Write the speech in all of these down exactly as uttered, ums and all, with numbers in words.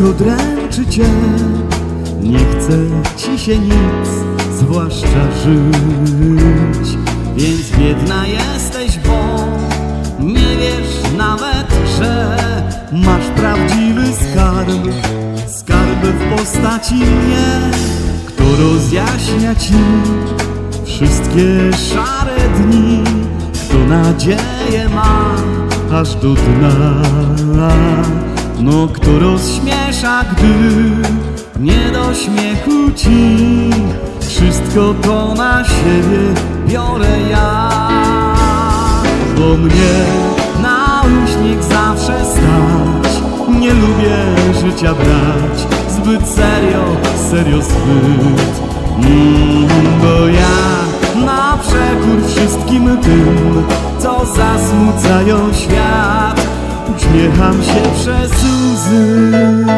wszystko dręczy cię, nie chce ci się nic, zwłaszcza żyć. Więc biedna jesteś, bo nie wiesz nawet, że masz prawdziwy skarb. Skarb w postaci mnie, kto rozjaśnia ci wszystkie szare dni, kto nadzieję ma aż do dna. No kto rozśmiesza, gdy nie do śmiechu ci, wszystko to na siebie biorę ja. Bo mnie na uśmiech zawsze stać, nie lubię życia brać zbyt serio, serio zbyt. mm, Bo ja na przekór wszystkim tym, co zasmucają świat, uśmiecham się przez łzy.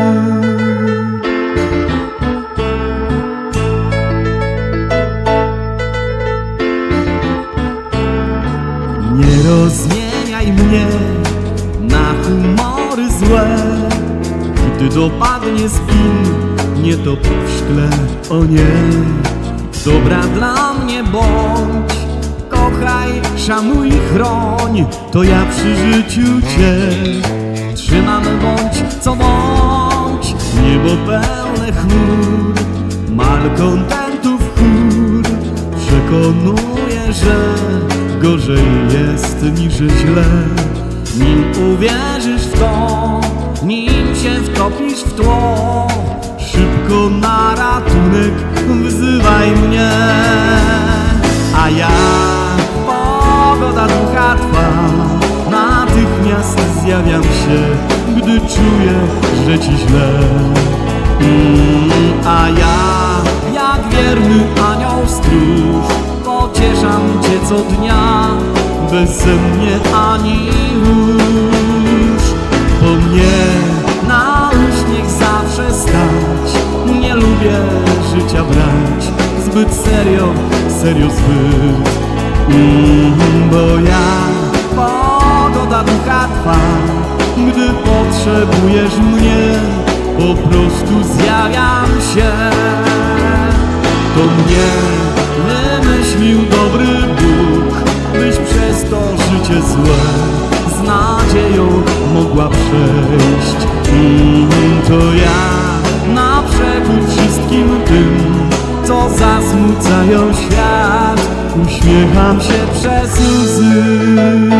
Nie rozmieniaj mnie na humory złe, gdy dopadnie spin, nie top w szkle, o nie. Dobra dla mnie bądź, kochaj, szanuj, chroń, to ja przy życiu cię trzymam, bądź co bądź. Niebo pełne chmur, malkontentów chór przekonuje, że gorzej jest niż źle. Nim uwierzysz w to, nim się wtopisz w tło, szybko na ratunek wzywaj mnie. A ja, pogoda ducha twa, natychmiast zjawiam się, gdy czuję, że ci źle. mm, A ja, jak wierny anioł stróż, pocieszam cię co dnia, bezsennie ani już. Bo mnie na uśmiech zawsze stać, nie lubię życia brać zbyt serio, serio zbyt. mm, Bo ja, pogoda ducha twa, gdy potrzebujesz mnie, po prostu zjawiam się. To mnie wymyślił dobry Bóg, byś przez to życie złe z nadzieją mogła przejść. mm, To ja na przekór wszystkim tym, co zasmucają świat, uśmiecham się przez łzy.